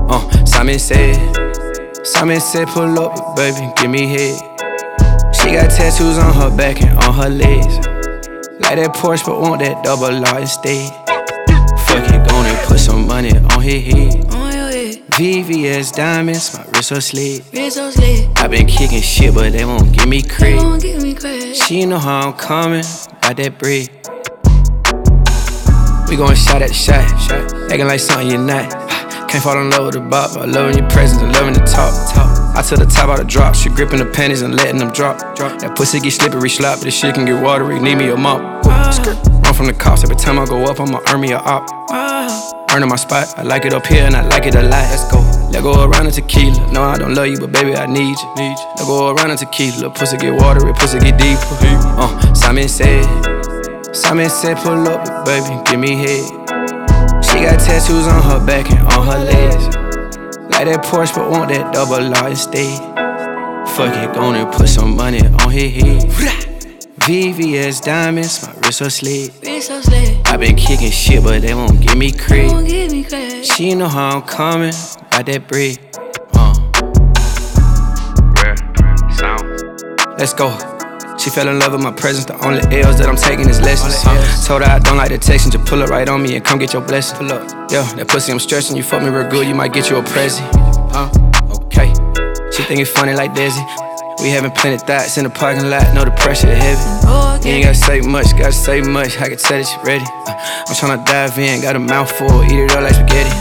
Simon said pull up, baby, give me head. She got tattoos on her back and on her legs. Like that Porsche, but want that double R instead. Fuck it, gonna put some money on his head. VVS diamonds, my wrist so slick. I been kicking shit, but they won't give me credit. She know how I'm coming, got that bread. We gon' shot at the shot, acting like something you're not. Can't fall in love with the bop, but loving your presence and loving the talk. I took the top out the drop, she gripping the panties and letting them drop. That pussy get slippery, slop, this shit can get watery, need me a mop. Run from the cops, every time I go up, I'ma earn me a op. Earning my spot, I like it up here and I like it a lot. Let's go. Let go around the tequila. No, I don't love you, but baby, I need you. Let go around the tequila. Little pussy get watery, pussy get deeper. Simon said pull up, baby, give me head. She got tattoos on her back and on her legs. Like that Porsche, but want that double R instead. Fuck it, gonna put some money on his head. VVS diamonds, my wrist so slick. I been kicking shit, but they won't give me credit. She know how I'm coming, got that bread. Let's go. She fell in love with my presence, the only L's that I'm taking is lessons. Told her I don't like the texting, just pull up right on me and come get your blessing. Pull up, yeah, that pussy I'm stretching, you fuck me real good, you might get you a present. Okay. She think it's funny like Desi. We having plenty thoughts in the parking lot, know the pressure heavy. You ain't gotta say much, gotta say much, I can tell that you ready. I'm tryna dive in, got a mouthful, eat it all like spaghetti.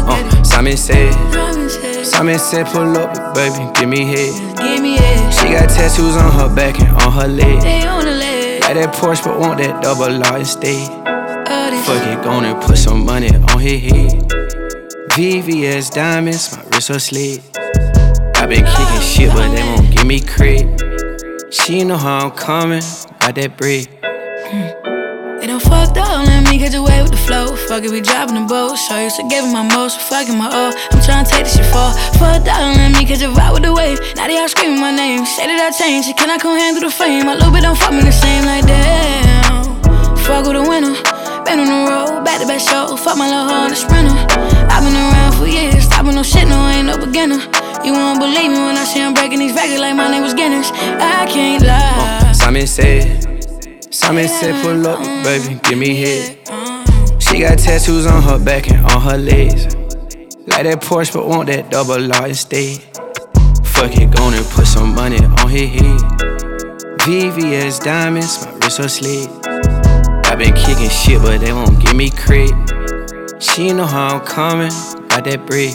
Simon said pull up, baby, give me head. She got tattoos on her back and on her legs. Like that Porsche, but want that double R instead. Fuck it, gonna put some money on his head. VVS diamonds, my wrist so slick. I been kicking shit, but they won't give me credit. She know how I'm coming, got that bread. They done fucked up, let me get away with the flow. Fuck it, we dropping the boat. So used to giving my most, fucking my all. I'm tryna take this shit far. Fucked up, let me catch a vibe with the wave. Now they all screaming my name. Say that I changed, can I come handle the fame? My little bit don't fuck me the same, like damn. Fuck with the winner, been on the road, back to back show. Fuck my little hoe on the sprinter. I've been around for years, stopping no shit, no, I ain't no beginner. You won't believe me when I say I'm breaking these records like my name was Guinness. I can't lie. Simon said pull up, baby, give me head. She got tattoos on her back and on her legs. Like that Porsche, but want that double R instead. Fuck it, gonna put some money on his head. VVS diamonds, my wrist so slick. I been kicking shit, but they won't give me credit. She know how I'm coming, got that bread.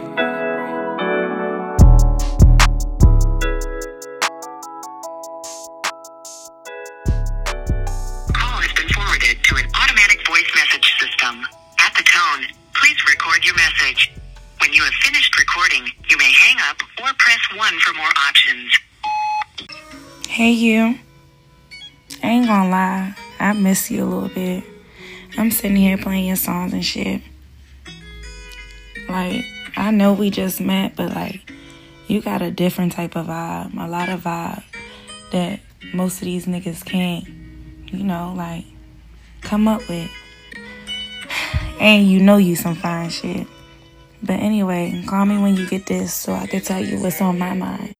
To an automatic voice message system. At the tone, please record your message. When you have finished recording, you may hang up or press 1 for more options. Hey you. I ain't gonna lie, I miss you a little bit. I'm sitting here playing your songs and shit. Like, I know we just met, but like, you got a different type of vibe, a lot of vibe that most of these niggas can't, like, come up with. And you know you some fine shit. But anyway, call me when you get this so I can tell you what's on my mind.